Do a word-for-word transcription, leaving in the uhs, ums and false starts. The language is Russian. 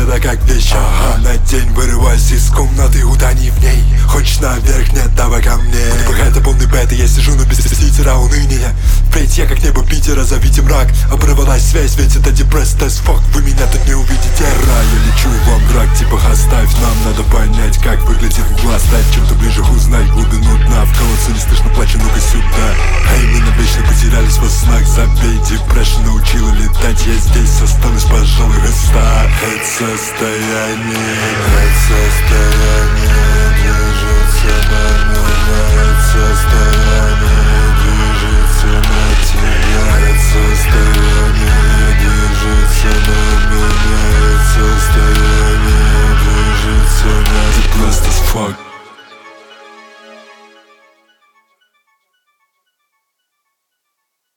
себя как вещь, ага. На день вырываюсь из комнаты, утони в ней. Хочешь наверх, нет, давай ко мне. Это полный бет, и я сижу, но без ститера уныния. Впредь я как небо Питера, зовите мрак. Оборвалась связь, ведь это депресс as fuck. Вы меня тут не увидите, рай. Я лечу вам враг, типа оставь. Нам надо понять, как выглядит глаз. Стать чем-то ближе, узнай глубину дна. В колодце не слышно плача, ну-ка сюда. Эй, мы навечно потерялись во снах. Забей, депрессия научила летать. Я здесь осталась, пожалуй, госта. Это состояние, это состояние.